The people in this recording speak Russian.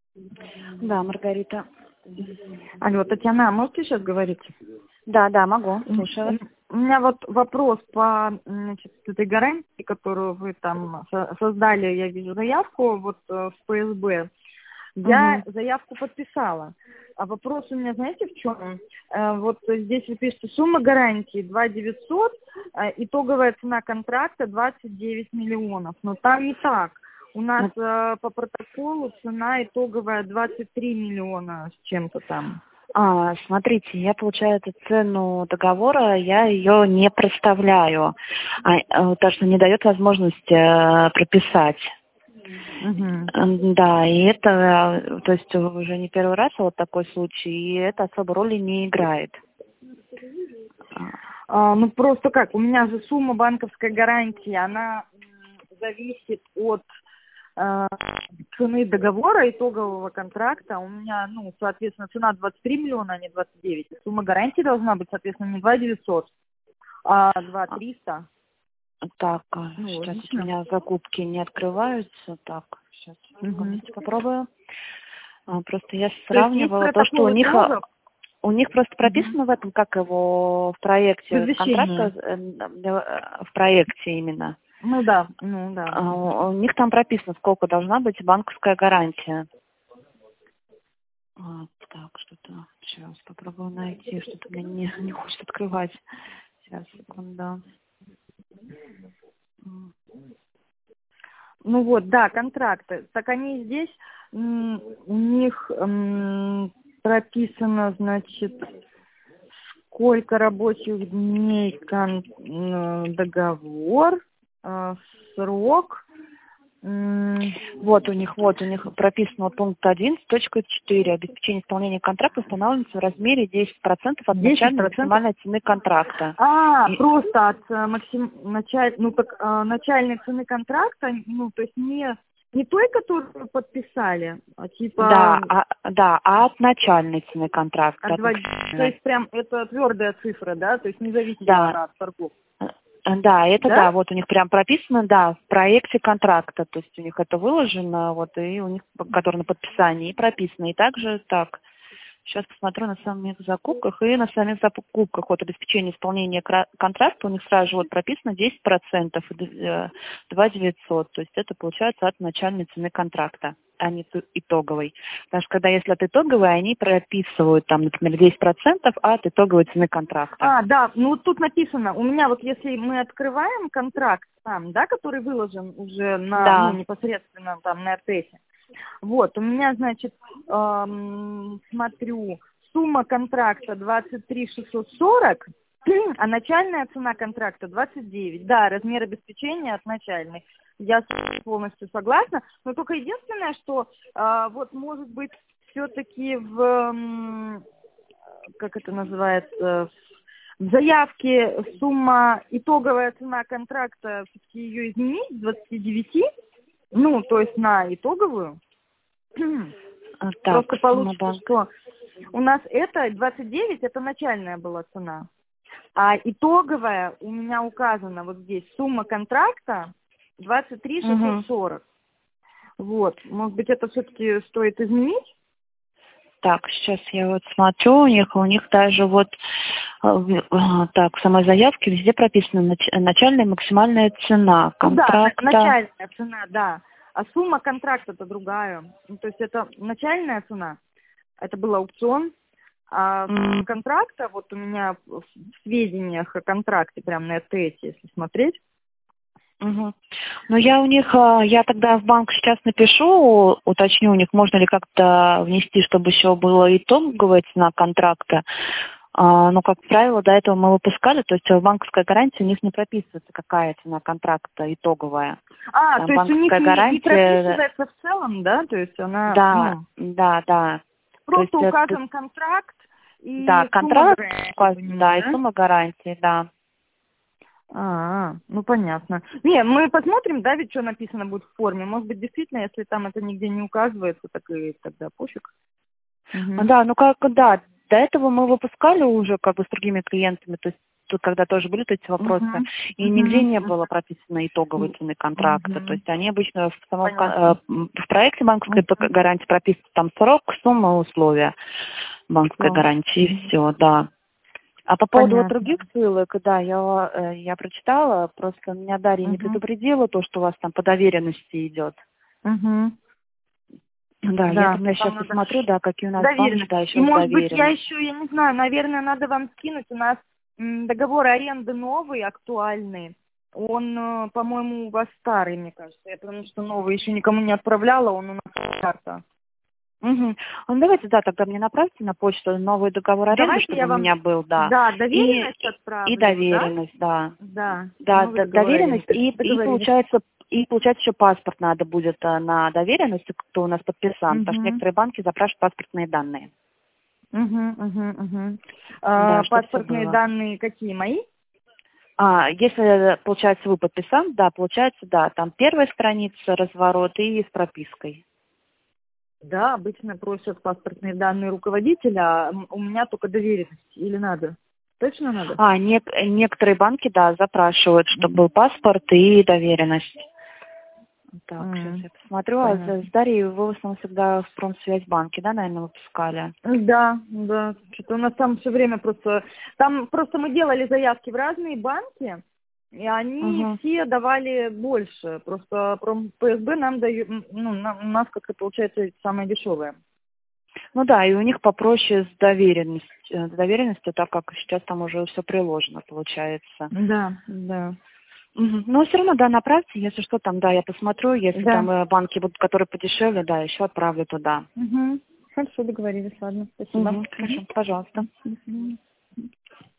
Да, Маргарита. Алло, Татьяна, а можете сейчас говорить? Да, могу. Слушаю вас. У меня вот вопрос по, значит, этой гарантии, которую вы там создали, я вижу заявку вот в ФСБ. Я заявку подписала. А вопрос у меня, знаете, в чем? Вот здесь вы пишете, сумма гарантии 2900, итоговая цена контракта 29 миллионов. Но там не так. У нас по протоколу цена итоговая 23 миллиона с чем-то там. Смотрите, я получаю эту цену договора, я ее не представляю, потому что не дает возможность прописать. Да, и это, то есть уже не первый раз вот такой случай, и это особо роли не играет. Ну просто как, у меня же сумма банковской гарантии, она зависит от цены договора, итогового контракта. У меня, ну, соответственно, цена 23 миллиона, а не 29. Сумма гарантии должна быть, соответственно, не 2900, а 2300. Так, Ну, сейчас логично. у меня закупки не открываются. Так, сейчас попробую. Просто я сравнивала то, что у них просто прописано в этом, как его в проекте контракта, в проекте именно. Ну да. У них там прописано, сколько должна быть банковская гарантия. Так, что-то сейчас попробую найти, что-то мне не хочет открывать. Сейчас, секунду. Ну вот, да, контракты. Так они здесь, у них прописано, значит, сколько рабочих дней договор, срок. Вот у них прописано пункт 1.4. Обеспечение исполнения контракта устанавливается в размере 10% от начальной максимальной цены контракта. Просто от начальной цены контракта, ну, то есть не той, которую подписали, а типа... Да, от начальной цены контракта. То есть прям это твердая цифра, да? То есть независимо она от торгов. Да, вот у них прям прописано, да, в проекте контракта, то есть у них это выложено, вот, и у них, который на подписании, и прописано, и также так. Сейчас посмотрю на самих закупках, и на самих закупках от обеспечения исполнения контракта у них сразу же вот прописано 10%, 2900, то есть это получается от начальной цены контракта, а не итоговой. Потому что если от итоговой, они прописывают там, например, 10% от итоговой цены контракта. Да, ну вот тут написано, у меня вот если мы открываем контракт там, да, который выложен уже на, непосредственно там на РТСе, вот, у меня, значит, смотрю, сумма контракта 23 640, а начальная цена контракта 29. Да, размер обеспечения от начальной. Я полностью согласна, но только единственное, что вот может быть все-таки как это называется, в заявке сумма, итоговая цена контракта, все-таки ее изменить с 29, ну, то есть на итоговую. Просто получится, что у нас это 29, это начальная была цена. А итоговая у меня указана вот здесь сумма контракта 23 640. Вот, может быть, это все-таки стоит изменить? Так, сейчас я вот смотрю, у них даже вот так, в самой заявке везде прописана начальная и максимальная цена контракта. Да, начальная цена, да. А сумма контракта-то другая. Ну, то есть это начальная цена, это был аукцион, а сумма контракта, вот у меня в сведениях о контракте, прямо на РТС, если смотреть. Ну, я тогда в банк сейчас напишу, уточню у них, можно ли как-то внести, чтобы еще была итоговая цена контракта. Но, как правило, до этого мы выпускали, то есть в банковской гарантии у них не прописывается, какая цена контракта итоговая. То есть у них не прописывается в целом, да? То есть она... Да. Просто указан контракт и контракт, и сумма гарантии, да. Ну понятно. Не, мы посмотрим, да, ведь что написано будет в форме. Может быть, действительно, если там это нигде не указывается, так и тогда пофиг. Да, до этого мы выпускали уже с другими клиентами, то есть тут когда тоже были эти вопросы, и нигде не было прописано итоговой цены контракта. То есть они обычно в проекте банковской гарантии прописаны там срок, сумма, условия банковской гарантии, и все, да. А по поводу вот других ссылок, да, я прочитала, просто меня Дарья не предупредила, то, что у вас там по доверенности идет. Да, я там сейчас посмотрю, да, какие у нас банки, да, еще и, может быть, доверенность. я не знаю, наверное, надо вам скинуть, у нас договор аренды новый, актуальный. Он, по-моему, у вас старый, мне кажется. Я потому что новый еще никому не отправляла, он у нас карта. Ну, давайте, да, тогда мне направьте на почту новый договор аренды, чтобы у меня был, да. Да, доверенность отправлю. И доверенность, да. Да, доверенность, и получается еще паспорт надо будет на доверенности, кто у нас подписан, потому что некоторые банки запрашивают паспортные данные. Да, паспортные данные какие, мои? Если, получается, вы подписан, да, получается, да, там первая страница, разворот и с пропиской. Да, обычно просят паспортные данные руководителя, а у меня только доверенность. Или надо? Точно надо? Некоторые банки, да, запрашивают, чтобы был паспорт и доверенность. Так, сейчас я посмотрю. Понятно. А с Дарьей вы в основном всегда в Промсвязьбанке, да, наверное, выпускали? Да. Что-то у нас там все время просто... Там просто мы делали заявки в разные банки, и они все давали больше. Просто ПСБ нам дают, у нас как-то получается самое дешевое. Ну да, и у них попроще с доверенностью, так как сейчас там уже все приложено, получается. Да. Но все равно, да, направьте, если что, там, да, я посмотрю, если там банки будут, которые подешевле, да, еще отправлю туда. Хорошо, договорились, ладно, спасибо. Хорошо, пожалуйста.